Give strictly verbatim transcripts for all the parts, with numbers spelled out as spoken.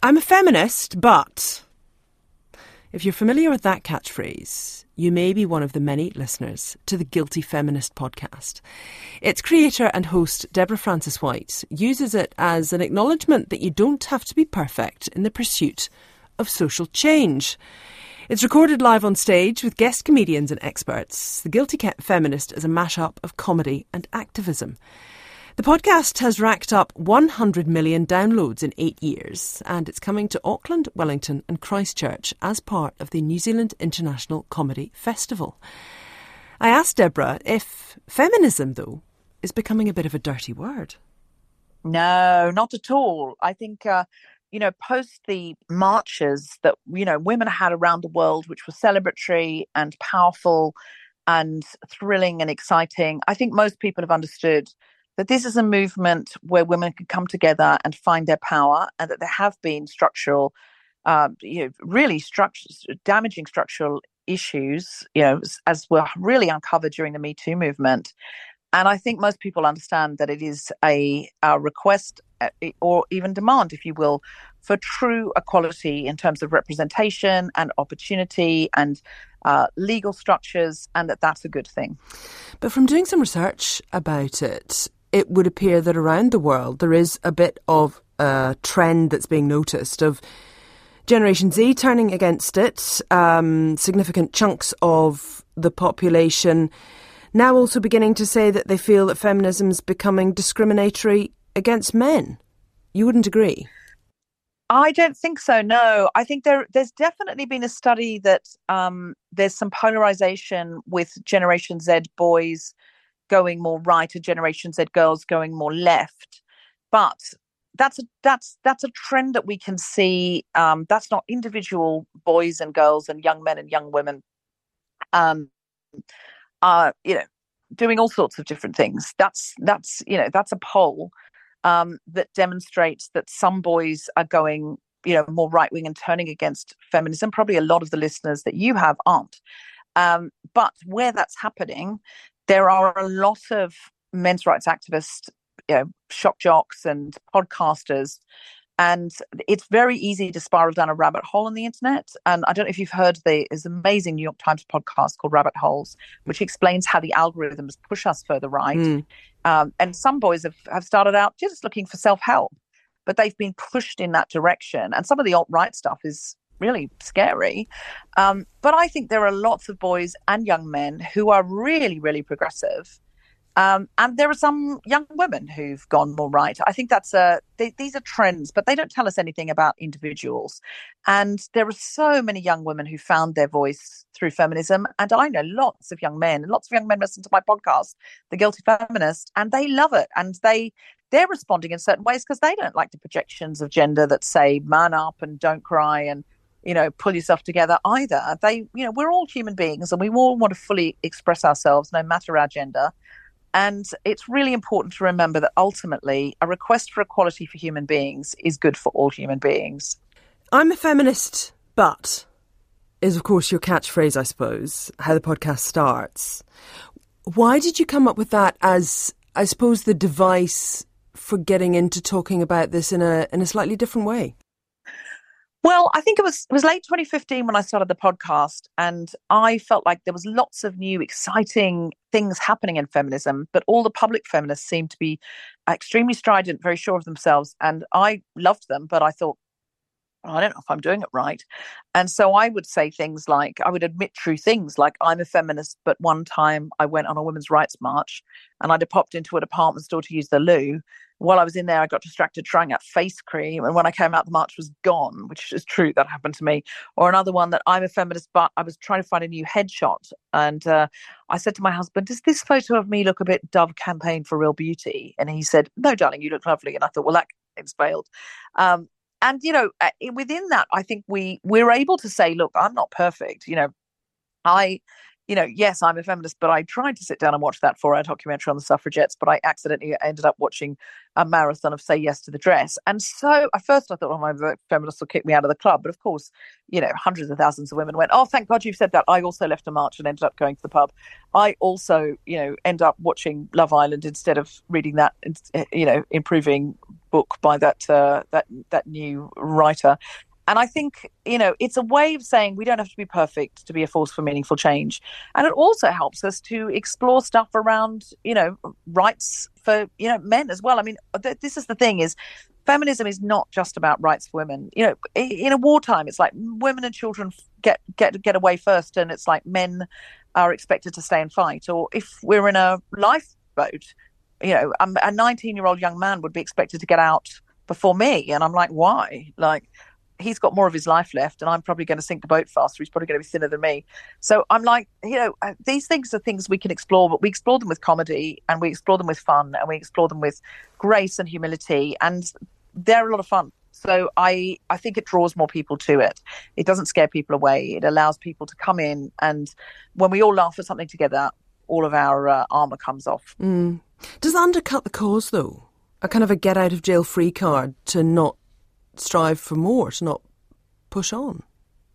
I'm a feminist, but if you're familiar with that catchphrase, you may be one of the many listeners to the Guilty Feminist podcast. Its creator and host, Deborah Frances-White, uses it as an acknowledgement that you don't have to be perfect in the pursuit of social change. It's recorded live on stage with guest comedians and experts. The Guilty Feminist is a mashup of comedy and activism. The podcast has racked up one hundred million downloads in eight years, and it's coming to Auckland, Wellington and Christchurch as part of the New Zealand International Comedy Festival. I asked Deborah if feminism, though, is becoming a bit of a dirty word. No, not at all. I think, uh, you know, post the marches that, you know, women had around the world, which were celebratory and powerful and thrilling and exciting, I think most people have understood that this is a movement where women can come together and find their power, and that there have been structural, uh, you know, really structure, damaging structural issues, you know, as were really uncovered during the Me Too movement. And I think most people understand that it is a, a request or even demand, if you will, for true equality in terms of representation and opportunity and uh, legal structures, and that that's a good thing. But from doing some research about it, it would appear that around the world there is a bit of a trend that's being noticed of Generation Z turning against it, um, significant chunks of the population now also beginning to say that they feel that feminism is becoming discriminatory against men. You wouldn't agree? I don't think so, no. I think there, there's definitely been a study that um, there's some polarization with Generation Z boys going more right and Generation Z girls going more left. But that's a, that's that's a trend that we can see. Um, that's not individual boys and girls and young men and young women um, are, you know, doing all sorts of different things. That's, that's you know, that's a poll um, that demonstrates that some boys are going, you know, more right-wing and turning against feminism. Probably a lot of the listeners that you have aren't. Um, but where that's happening, there are a lot of men's rights activists, you know, shock jocks and podcasters, and it's very easy to spiral down a rabbit hole on the internet. And I don't know if you've heard the this amazing New York Times podcast called Rabbit Holes, which explains how the algorithms push us further right. Mm. Um, and some boys have, have started out just looking for self-help, but they've been pushed in that direction. And some of the alt-right stuff is really scary. Um, but I think there are lots of boys and young men who are really, really progressive. Um, and there are some young women who've gone more right. I think that's a, they, these are trends, but they don't tell us anything about individuals. And there are so many young women who found their voice through feminism. And I know lots of young men, and lots of young men listen to my podcast, The Guilty Feminist, and they love it. And they, they're responding in certain ways because they don't like the projections of gender that say man up and don't cry and, you know, pull yourself together either. They, you know, we're all human beings and we all want to fully express ourselves no matter our gender. And it's really important to remember that ultimately a request for equality for human beings is good for all human beings. I'm a feminist, but is, of course, your catchphrase, I suppose, how the podcast starts. Why did you come up with that as, I suppose, the device for getting into talking about this in a in a slightly different way? Well, I think it was it was late twenty fifteen when I started the podcast, and I felt like there was lots of new, exciting things happening in feminism, but all the public feminists seemed to be extremely strident, very sure of themselves, and I loved them, but I thought, I don't know if I'm doing it right. And so I would say things like, I would admit true things like, I'm a feminist, but one time I went on a women's rights march and I'd have popped into a department store to use the loo. While I was in there, I got distracted trying out face cream. And when I came out, the march was gone, which is true. That happened to me. Or another one that I'm a feminist, but I was trying to find a new headshot. And uh, I said to my husband, does this photo of me look a bit Dove Campaign for Real Beauty? And he said, no, darling, you look lovely. And I thought, well, that campaign's failed. Um, and, you know, within that, I think we, we're able to say, look, I'm not perfect. You know, I you know, yes, I'm a feminist, but I tried to sit down and watch that four-hour documentary on the suffragettes, but I accidentally ended up watching a marathon of Say Yes to the Dress. And so at first I thought, oh, my feminists will kick me out of the club. But of course, you know, hundreds of thousands of women went, oh, thank God you've said that. I also left a march and ended up going to the pub. I also, you know, end up watching Love Island instead of reading that, you know, improving book by that uh, that that new writer. And I think, you know, it's a way of saying we don't have to be perfect to be a force for meaningful change. And it also helps us to explore stuff around, you know, rights for, you know, men as well. I mean, th- this is the thing is feminism is not just about rights for women. You know, in a wartime, it's like women and children get, get, get away first. And it's like men are expected to stay and fight. Or if we're in a lifeboat, you know, a nineteen-year-old young man would be expected to get out before me. And I'm like, why? Like, he's got more of his life left and I'm probably going to sink the boat faster. He's probably going to be thinner than me. So I'm like, you know, these things are things we can explore, but we explore them with comedy and we explore them with fun and we explore them with grace and humility. And they're a lot of fun. So I, I think it draws more people to it. It doesn't scare people away. It allows people to come in. And when we all laugh at something together, all of our uh, armour comes off. Mm. Does that undercut the cause, though? A kind of a get out of jail free card to not strive for more, to not push on?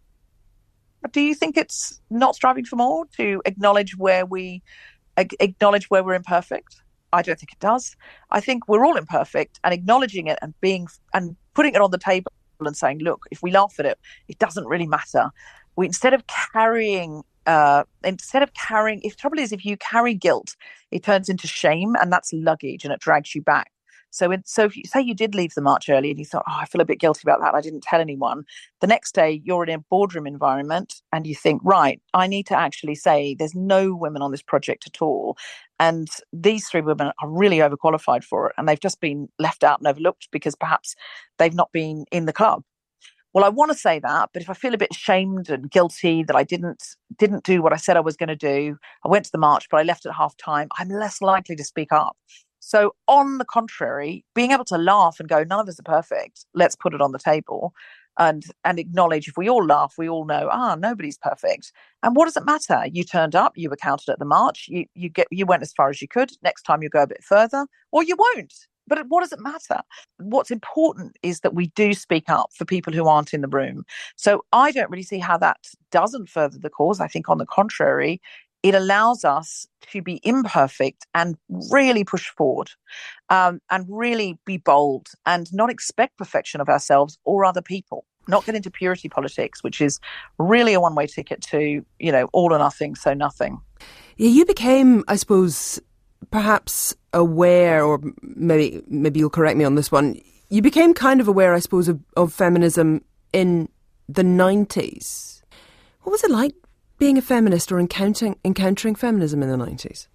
Do you think it's not striving for more to acknowledge where we acknowledge where we're imperfect? I don't think it does. I think we're all imperfect, and acknowledging it and being and putting it on the table and saying, look, if we laugh at it, it doesn't really matter. We instead of carrying uh instead of carrying if trouble is if you carry guilt, it turns into shame, and that's luggage and it drags you back. So, in, so if you say you did leave the march early and you thought, oh, I feel a bit guilty about that, I didn't tell anyone. The next day you're in a boardroom environment and you think, right, I need to actually say there's no women on this project at all. And these three women are really overqualified for it. And they've just been left out and overlooked because perhaps they've not been in the club. Well, I want to say that, but if I feel a bit ashamed and guilty that I didn't didn't do what I said I was going to do, I went to the march, but I left at half time, I'm less likely to speak up. So on the contrary, being able to laugh and go, none of us are perfect, let's put it on the table and and acknowledge if we all laugh, we all know, ah, nobody's perfect. And what does it matter? You turned up, you were counted at the march, you you get you went as far as you could. Next time you go a bit further, or you won't. But what does it matter? What's important is that we do speak up for people who aren't in the room. So I don't really see how that doesn't further the cause. I think on the contrary, it allows us to be imperfect and really push forward um, and really be bold and not expect perfection of ourselves or other people, not get into purity politics, which is really a one-way ticket to, you know, all or nothing, so nothing. Yeah, you became, I suppose, perhaps aware, or maybe maybe you'll correct me on this one, you became kind of aware, I suppose, of, of feminism in the nineties. What was it like being a feminist or encountering encountering feminism in the nineties?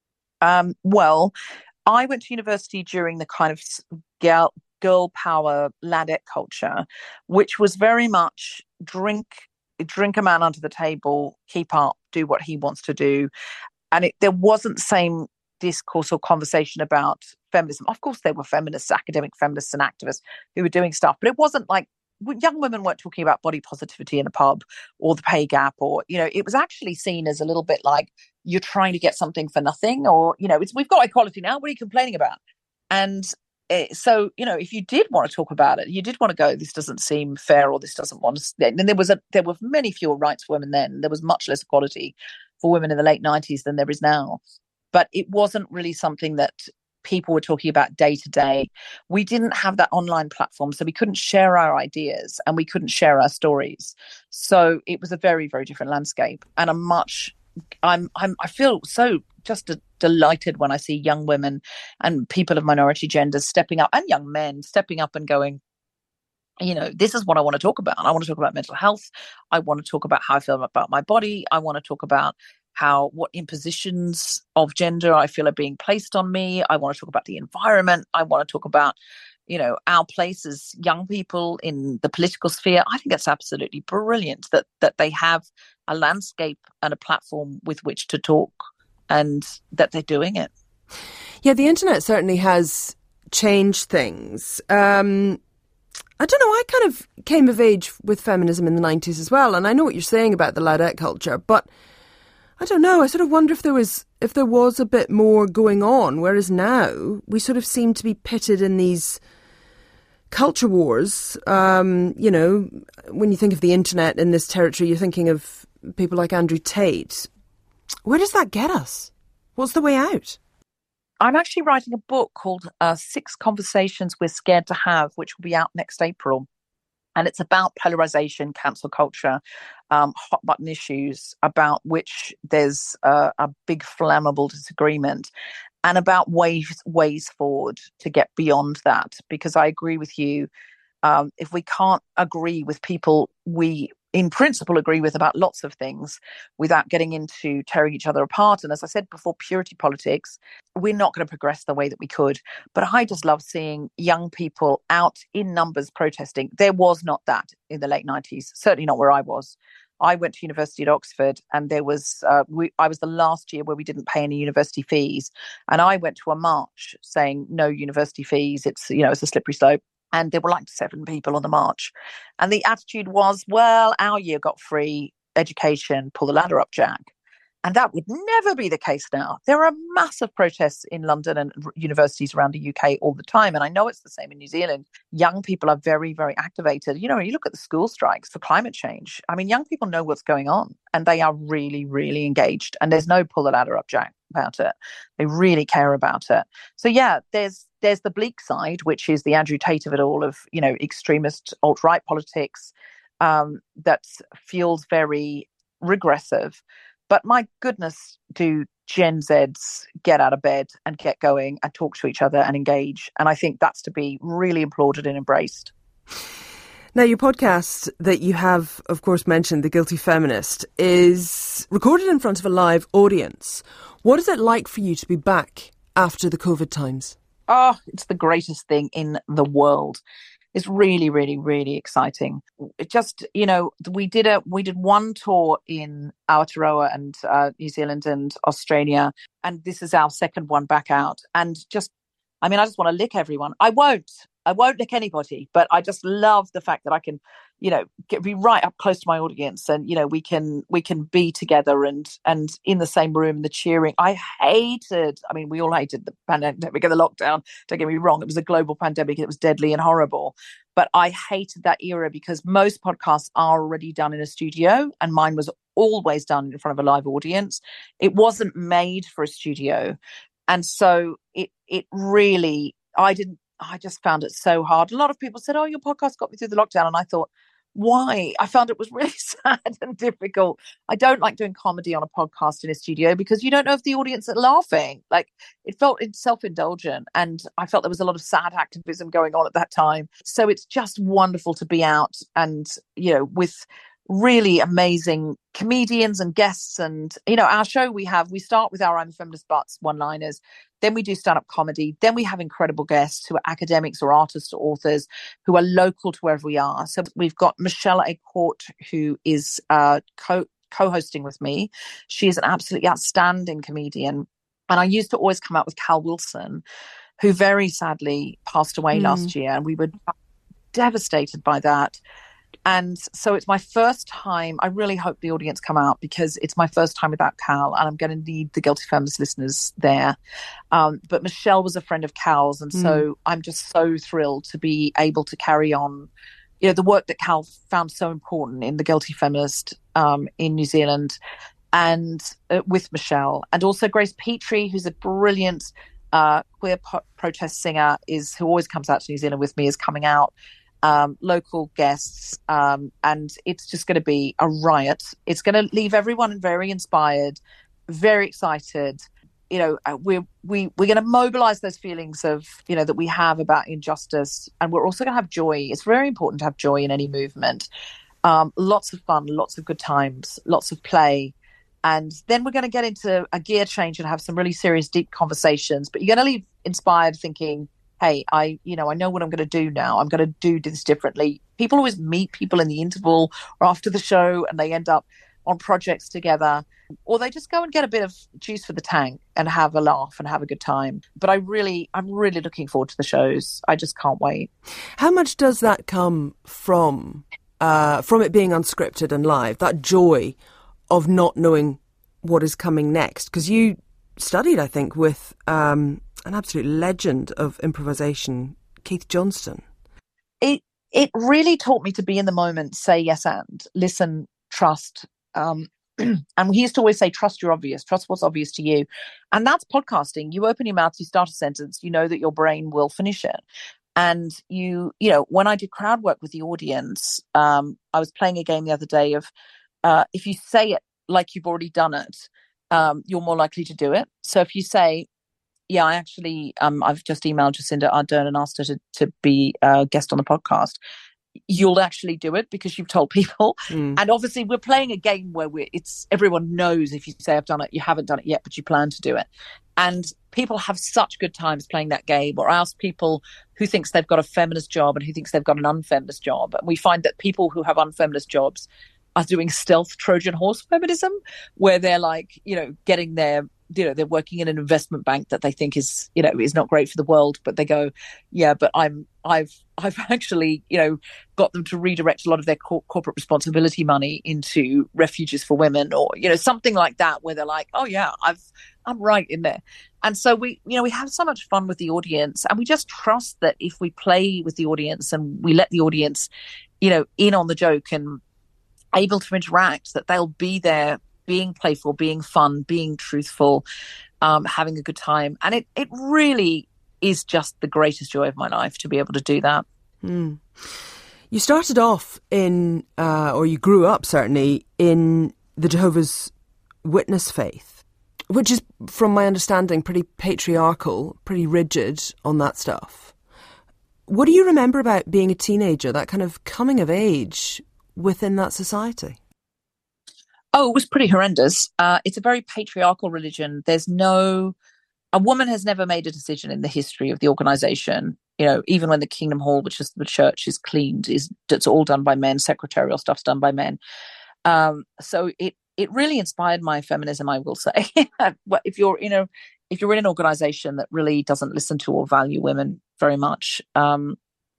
Um, well, I went to university during the kind of girl, girl power ladette culture, which was very much drink drink a man under the table, keep up, do what he wants to do. And it, there wasn't the same discourse or conversation about feminism. Of course, there were feminists, academic feminists and activists who were doing stuff, but it wasn't like young women weren't talking about body positivity in a pub or the pay gap, or, you know, it was actually seen as a little bit like you're trying to get something for nothing, or, you know, it's, we've got equality now, what are you complaining about? And uh, so, you know, if you did want to talk about it, you did want to go, this doesn't seem fair, or this doesn't want to, then there was a, there were many fewer rights for women then. There was much less equality for women in the late nineties than there is now. But it wasn't really something that people were talking about day to day. We didn't have that online platform, so we couldn't share our ideas and we couldn't share our stories. So it was a very, very different landscape, and a much. I'm, I'm, I feel so just a, delighted when I see young women and people of minority genders stepping up, and young men stepping up and going, you know, this is what I want to talk about. I want to talk about mental health. I want to talk about how I feel about my body. I want to talk about how, what impositions of gender I feel are being placed on me. I want to talk about the environment. I want to talk about, you know, our place as young people in the political sphere. I think it's absolutely brilliant that that they have a landscape and a platform with which to talk, and that they're doing it. Yeah, the internet certainly has changed things. Um, I don't know, I kind of came of age with feminism in the nineties as well, and I know what you're saying about the ladette culture, but I don't know. I sort of wonder if there was if there was a bit more going on, whereas now we sort of seem to be pitted in these culture wars. Um, you know, when you think of the internet in this territory, you're thinking of people like Andrew Tate. Where does that get us? What's the way out? I'm actually writing a book called uh, Six Conversations We're Scared to Have, which will be out next April. And it's about polarization, cancel culture, um, hot button issues about which there's uh, a big flammable disagreement, and about ways ways forward to get beyond that. Because I agree with you, um, if we can't agree with people we in principle agree with about lots of things without getting into tearing each other apart, and as I said before, purity politics, we're not going to progress the way that we could. But I just love seeing young people out in numbers protesting. There was not that in the late nineties, certainly not where I was. I went to university at Oxford, and there was uh, we, I was the last year where we didn't pay any university fees, and I went to a march saying no university fees. It's, you know, it's a slippery slope. And there were like seven people on the march. And the attitude was, well, our year got free education, pull the ladder up, Jack. And that would never be the case now. There are massive protests in London and universities around the U K all the time. And I know it's the same in New Zealand. Young people are very, very activated. You know, when you look at the school strikes for climate change, I mean, young people know what's going on and they are really, really engaged. And there's no pull the ladder up, Jack, about it. They really care about it. So, yeah, there's there's the bleak side, which is the Andrew Tate of it all, of, you know, extremist alt-right politics um, that feels very regressive. But my goodness, do Gen Zs get out of bed and get going and talk to each other and engage. And I think that's to be really applauded and embraced. Now, your podcast that you have, of course, mentioned, The Guilty Feminist, is recorded in front of a live audience. What is it like for you to be back after the COVID times? Oh, it's the greatest thing in the world. It's really, really, really exciting. It just, you know, we did a we did one tour in Aotearoa and uh, New Zealand and Australia, and this is our second one back out. And just, I mean, I just want to lick everyone. I won't. I won't lick anybody, but I just love the fact that I can, you know, get, be right up close to my audience, and you know, we can we can be together and and in the same room, the cheering. I hated. I mean, we all hated the pandemic and the lockdown. Don't get me wrong; it was a global pandemic. It was deadly and horrible. But I hated that era because most podcasts are already done in a studio, and mine was always done in front of a live audience. It wasn't made for a studio, and so it it really I didn't. I just found it so hard. A lot of people said, oh, your podcast got me through the lockdown. And I thought, why? I found it was really sad and difficult. I don't like doing comedy on a podcast in a studio because you don't know if the audience are laughing. Like, it felt self-indulgent. And I felt there was a lot of sad activism going on at that time. So it's just wonderful to be out and, you know, with really amazing comedians and guests. And, you know, our show we have, we start with our I'm a Feminist Butts one-liners. Then we do stand-up comedy. Then we have incredible guests who are academics or artists or authors who are local to wherever we are. So we've got Michelle A. Court, who is uh, co- co-hosting with me. She is an absolutely outstanding comedian. And I used to always come out with Cal Wilson, who very sadly passed away mm. last year. And we were devastated by that. And so it's my first time. I really hope the audience come out because it's my first time without Cal, and I'm going to need the Guilty Feminist listeners there. Um, but Michelle was a friend of Cal's, and so mm. I'm just so thrilled to be able to carry on, you know, the work that Cal found so important in the Guilty Feminist um, in New Zealand, and uh, with Michelle, and also Grace Petrie, who's a brilliant uh, queer po- protest singer, is who always comes out to New Zealand with me, is coming out. Um, local guests, um, and it's just going to be a riot. It's going to leave everyone very inspired, very excited. You know, uh, we're we we're going to mobilize those feelings of, you know, that we have about injustice, and we're also going to have joy. It's very important to have joy in any movement. Um, lots of fun, lots of good times, lots of play. And then we're going to get into a gear change and have some really serious, deep conversations. But you're going to leave inspired thinking, hey, I, you know, I know what I'm going to do now. I'm going to do this differently. People always meet people in the interval or after the show and they end up on projects together, or they just go and get a bit of juice for the tank and have a laugh and have a good time. But I really, I'm really looking forward to the shows. I just can't wait. How much does that come from, uh, from it being unscripted and live, that joy of not knowing what is coming next? Because you studied, I think, with um, an absolute legend of improvisation, Keith Johnston. It it really taught me to be in the moment, say yes and, listen, trust. Um, and he used to always say, trust your obvious, trust what's obvious to you. And that's podcasting. You open your mouth, you start a sentence, you know that your brain will finish it. And you, you know, when I did crowd work with the audience, um, I was playing a game the other day of uh, if you say it like you've already done it, um, you're more likely to do it. So if you say, yeah, I actually, um, I've just emailed Jacinda Ardern and asked her to, to be a guest on the podcast, you'll actually do it because you've told people. Mm. And obviously we're playing a game where we're, it's everyone knows if you say I've done it, you haven't done it yet, but you plan to do it. And people have such good times playing that game. Or I ask people who thinks they've got a feminist job and who thinks they've got an unfeminist job. And we find that people who have unfeminist jobs are doing stealth Trojan horse feminism, where they're like, you know, getting their, you know, they're working in an investment bank that they think is, you know, is not great for the world, but they go, yeah, but I'm, I've, I've actually, you know, got them to redirect a lot of their cor- corporate responsibility money into refuges for women, or, you know, something like that, where they're like, oh yeah, I've, I'm right in there. And so we, you know, we have so much fun with the audience, and we just trust that if we play with the audience and we let the audience, you know, in on the joke and able to interact, that they'll be there being playful, being fun, being truthful, um, having a good time. And it, it really is just the greatest joy of my life to be able to do that. Mm. You started off in, uh, or you grew up certainly, in the Jehovah's Witness faith, which is, from my understanding, pretty patriarchal, pretty rigid on that stuff. What do you remember about being a teenager, that kind of coming of age within that society? Oh, it was pretty horrendous. Uh, it's a very patriarchal religion. There's no, a woman has never made a decision in the history of the organization. You know, even when the Kingdom Hall, which is the church, is cleaned, is it's all done by men. Secretarial stuff's done by men. Um, so it it really inspired my feminism, I will say. if you're in a if you're in an organization that really doesn't listen to or value women very much, um,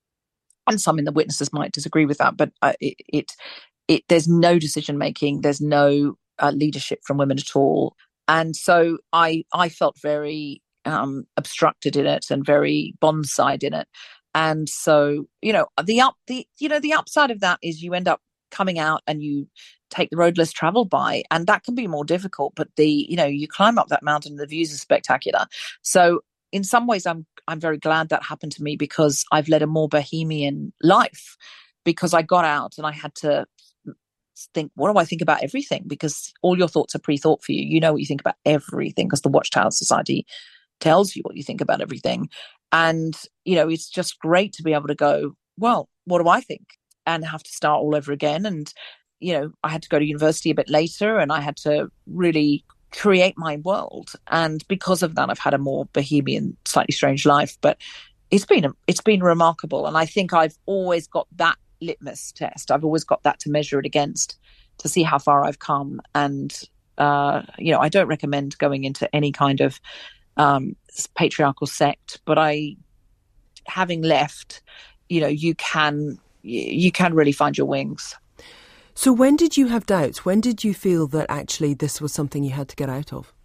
and some in the witnesses might disagree with that, but uh, it. it It, there's no decision making, there's no uh, leadership from women at all, and so I I felt very um, obstructed in it and very bonside in it, and so you know the up the you know the upside of that is you end up coming out and you take the road less traveled by, and that can be more difficult. But the you know you climb up that mountain, and the views are spectacular. So in some ways, I'm I'm very glad that happened to me, because I've led a more bohemian life, because I got out and I had to think, what do I think about everything? Because all your thoughts are pre-thought for you. You know what you think about everything, because the Watchtower Society tells you what you think about everything. And, you know, it's just great to be able to go, well, what do I think? And have to start all over again. And, you know, I had to go to university a bit later, and I had to really create my world. And because of that, I've had a more bohemian, slightly strange life. But it's been, it's been remarkable. And I think I've always got that litmus test. I've always got that to measure it against, to see how far I've come. And uh you know I don't recommend going into any kind of um patriarchal sect, but I having left, you know you can you can really find your wings. So when did you have doubts? When did you feel that actually this was something you had to get out of?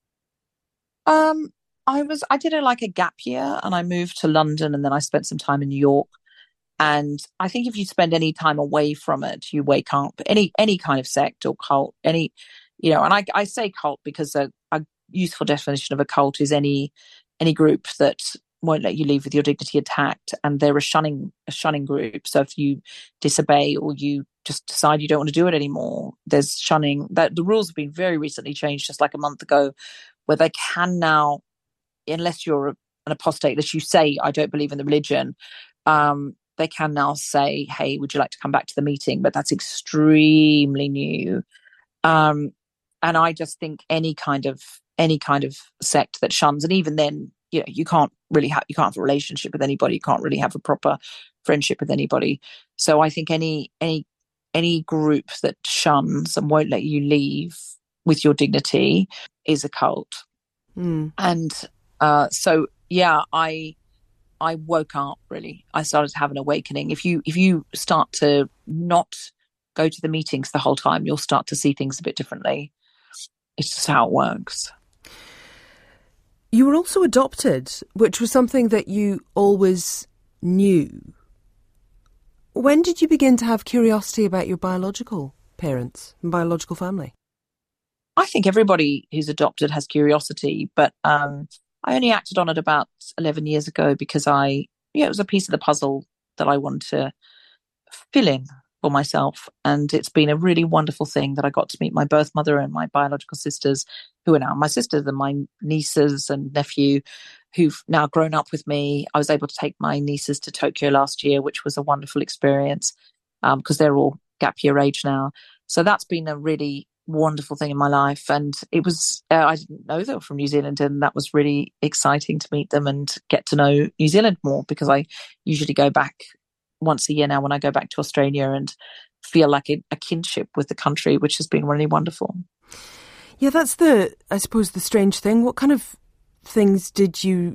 um I was I did a like a gap year, and I moved to London, and then I spent some time in New York. And I think if you spend any time away from it, you wake up. Any any kind of sect or cult, any, you know, and I, I say cult because a, a useful definition of a cult is any any group that won't let you leave with your dignity intact, and they're a shunning a shunning group. So if you disobey, or you just decide you don't want to do it anymore, there's shunning. That the rules have been very recently changed, just like a month ago, where they can now, unless you're a, an apostate, unless you say I don't believe in the religion, um, they can now say, hey, would you like to come back to the meeting? But that's extremely new. Um, and I just think any kind of any kind of sect that shuns, and even then, you know, you can't really have you can't have a relationship with anybody, you can't really have a proper friendship with anybody. So I think any any any group that shuns and won't let you leave with your dignity is a cult. Mm. And uh, so yeah, I I woke up, really. I started to have an awakening. If you if you start to not go to the meetings the whole time, you'll start to see things a bit differently. It's just how it works. You were also adopted, which was something that you always knew. When did you begin to have curiosity about your biological parents and biological family? I think everybody who's adopted has curiosity, but um, I only acted on it about eleven years ago because I, yeah, it was a piece of the puzzle that I wanted to fill in for myself. And it's been a really wonderful thing that I got to meet my birth mother and my biological sisters, who are now my sisters, and my nieces and nephew, who've now grown up with me. I was able to take my nieces to Tokyo last year, which was a wonderful experience because um, they're all gap year age now. So that's been a really wonderful thing in my life. And it was, uh, I didn't know they were from New Zealand, and that was really exciting to meet them and get to know New Zealand more, because I usually go back once a year now when I go back to Australia and feel like a, a kinship with the country, which has been really wonderful. Yeah, that's the, I suppose, the strange thing. What kind of things did you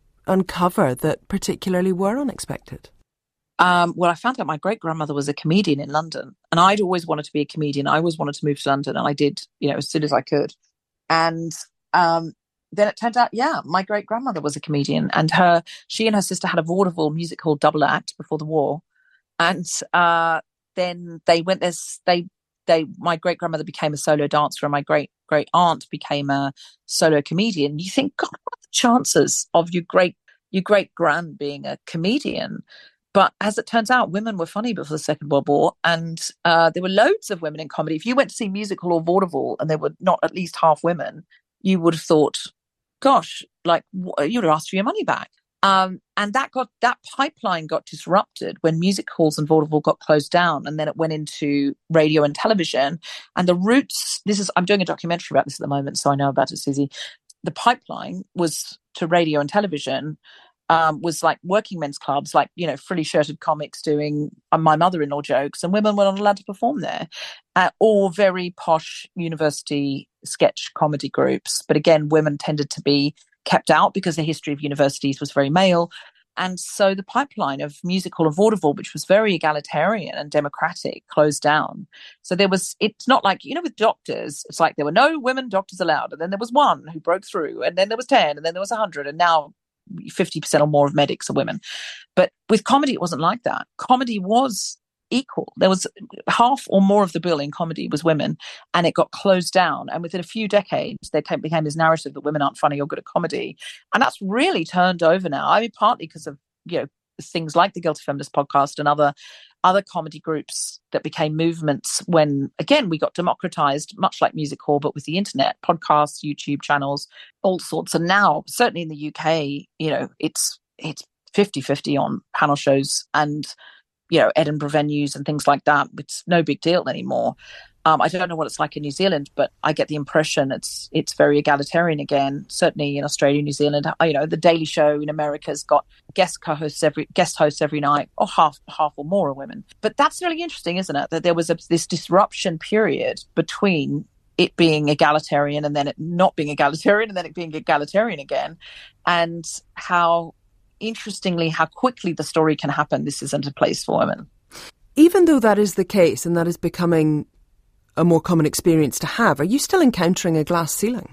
uncover that particularly were unexpected? Um, well, I found out my great-grandmother was a comedian in London, and I'd always wanted to be a comedian. I always wanted to move to London, and I did, you know, as soon as I could. And um, then it turned out, yeah, my great-grandmother was a comedian, and her, she and her sister had a vaudeville music hall double act before the war. And uh, then they went this, they, they, my great-grandmother became a solo dancer, and my great-great-aunt became a solo comedian. You think, God, what are the chances of your great, your great-grand being a comedian? But as it turns out, women were funny before the Second World War, and uh, there were loads of women in comedy. If you went to see musical or vaudeville and there were not at least half women, you would have thought, gosh, like, you would have asked for your money back. Um, and that got that pipeline got disrupted when music halls and vaudeville got closed down, and then it went into radio and television. And the roots, this is, I'm doing a documentary about this at the moment, so I know about it, Susie. The pipeline was to radio and television. Um, was like working men's clubs, like, you know, frilly shirted comics doing uh, my mother-in-law jokes, and women were not allowed to perform there. Uh, or very posh university sketch comedy groups. But again, women tended to be kept out because the history of universities was very male. And so the pipeline of musical and vaudeville, which was very egalitarian and democratic, closed down. So there was, it's not like, you know, with doctors, it's like there were no women doctors allowed. And then there was one who broke through, and then there was ten, and then there was a hundred, and now fifty percent or more of medics are women. But with comedy, it wasn't like that. Comedy was equal. There was half or more of the bill in comedy was women, and it got closed down. And within a few decades, there came, became this narrative that women aren't funny or good at comedy. And that's really turned over now. I mean, partly because of, you know, things like the Guilty Feminist podcast and other other comedy groups that became movements when, again, we got democratized, much like music hall, but with the internet, podcasts, YouTube channels, all sorts. And now, certainly in the U K, you know, it's it's fifty-fifty on panel shows and, you know, Edinburgh venues and things like that. It's no big deal anymore. Um, I don't know what it's like in New Zealand, but I get the impression it's it's very egalitarian again. Certainly in Australia, New Zealand, you know, the Daily Show in America's got guest co-hosts every guest hosts every night, or half half or more are women. But that's really interesting, isn't it? That there was a, this disruption period between it being egalitarian and then it not being egalitarian and then it being egalitarian again, and how interestingly how quickly the story can happen. This isn't a place for women. Even though that is the case, and that is becoming a more common experience to have, are you still encountering a glass ceiling?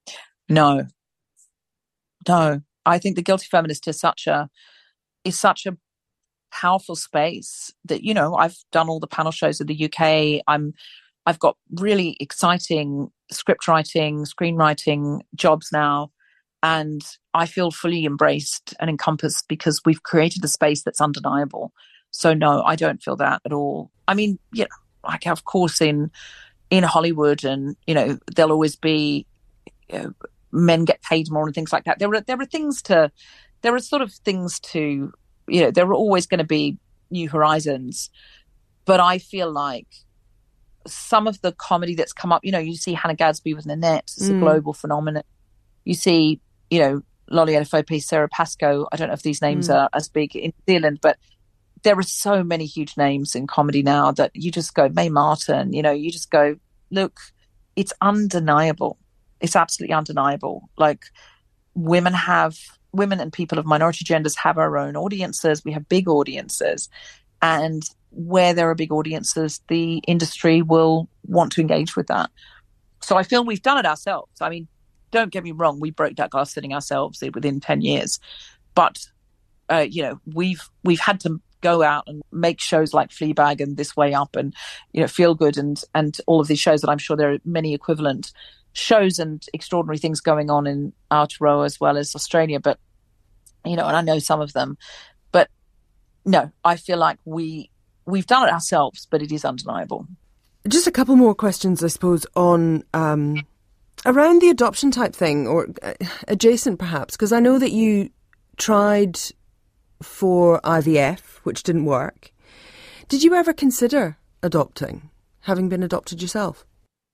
No, no. I think the Guilty Feminist is such a is such a powerful space that, you know, I've done all the panel shows in the U K. I'm I've got really exciting script writing, screenwriting jobs now, and I feel fully embraced and encompassed because we've created a space that's undeniable. So no, I don't feel that at all. I mean, yeah. Like, of course, in in Hollywood, and, you know, there'll always be, you know, men get paid more and things like that. There are there are things to, there are sort of things to, you know, there are always going to be new horizons. But I feel like some of the comedy that's come up, you know, you see Hannah Gadsby with Nanette, it's mm. a global phenomenon. You see, you know, Lolly Adefope, Sarah Pascoe. I don't know if these names mm. are as big in New Zealand, but there are so many huge names in comedy now that you just go, Mae Martin, you know, you just go, look, it's undeniable. It's absolutely undeniable. Like, women have, women and people of minority genders have our own audiences. We have big audiences. And where there are big audiences, the industry will want to engage with that. So I feel we've done it ourselves. I mean, don't get me wrong, we broke that glass ceiling ourselves within ten years. But, uh, you know, we've we've had to go out and make shows like Fleabag and This Way Up and, you know, Feel Good and, and all of these shows that I'm sure there are many equivalent shows and extraordinary things going on in Aotearoa as well as Australia. But, you know, and I know some of them. But, no, I feel like we, we've done it ourselves, but it is undeniable. Just a couple more questions, I suppose, on um, around the adoption type thing, or uh, adjacent perhaps, because I know that you tried for I V F, which didn't work. Did you ever consider adopting, having been adopted yourself?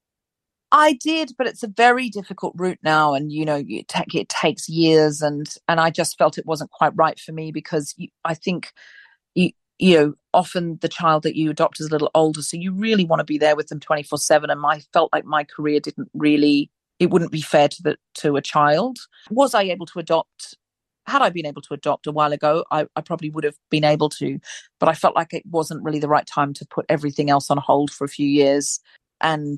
I did, but it's a very difficult route now, and you know, it, ta- it takes years, and and I just felt it wasn't quite right for me because you, I think you you know often the child that you adopt is a little older, so you really want to be there with them twenty-four seven. And I felt like my career didn't really, it wouldn't be fair to the to a child. Was I able to adopt? Had I been able to adopt a while ago, I, I probably would have been able to, but I felt like it wasn't really the right time to put everything else on hold for a few years. And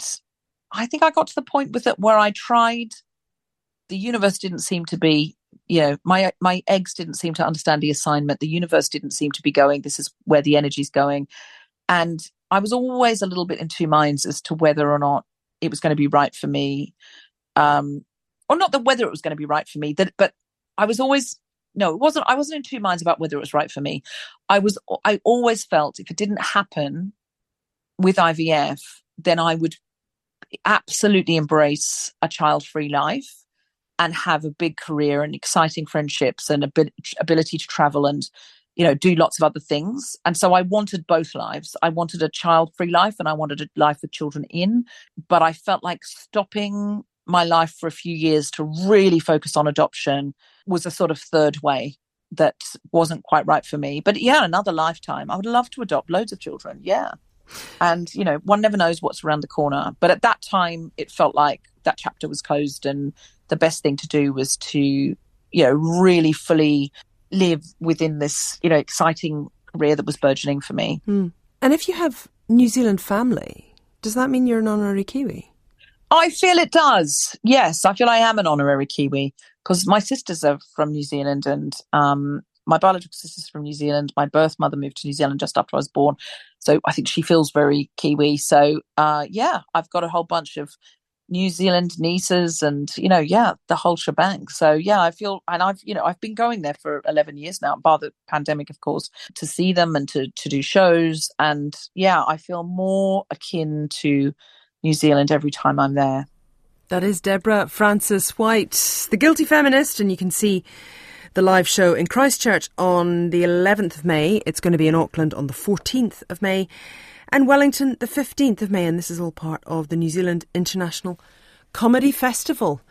I think I got to the point with it where I tried. The universe didn't seem to be, you know, my my eggs didn't seem to understand the assignment. The universe didn't seem to be going, this is where the energy's going. And I was always a little bit in two minds as to whether or not it was going to be right for me. Um, or not that whether it was going to be right for me, that, but I was always, no, it wasn't, I wasn't in two minds about whether it was right for me. I was, I always felt if it didn't happen with I V F, then I would absolutely embrace a child-free life and have a big career and exciting friendships and ability to travel and, you know, do lots of other things. And so I wanted both lives. I wanted a child-free life and I wanted a life with children in, but I felt like stopping my life for a few years to really focus on adoption was a sort of third way that wasn't quite right for me. But yeah, another lifetime. I would love to adopt loads of children. Yeah. And, you know, one never knows what's around the corner. But at that time, it felt like that chapter was closed and the best thing to do was to, you know, really fully live within this, you know, exciting career that was burgeoning for me. Mm. And if you have New Zealand family, does that mean you're an honorary Kiwi? I feel it does. Yes, I feel I am an honorary Kiwi because my sisters are from New Zealand and um, my biological sister's from New Zealand. My birth mother moved to New Zealand just after I was born. So I think she feels very Kiwi. So, uh, yeah, I've got a whole bunch of New Zealand nieces and, you know, yeah, the whole shebang. So, yeah, I feel, and I've, you know, I've been going there for eleven years now, bar the pandemic, of course, to see them and to, to do shows. And, yeah, I feel more akin to New Zealand every time I'm there. That is Deborah Frances-White, the Guilty Feminist, and you can see the live show in Christchurch on the eleventh of May. It's going to be in Auckland on the fourteenth of May and Wellington the fifteenth of May, and this is all part of the New Zealand International Comedy Festival.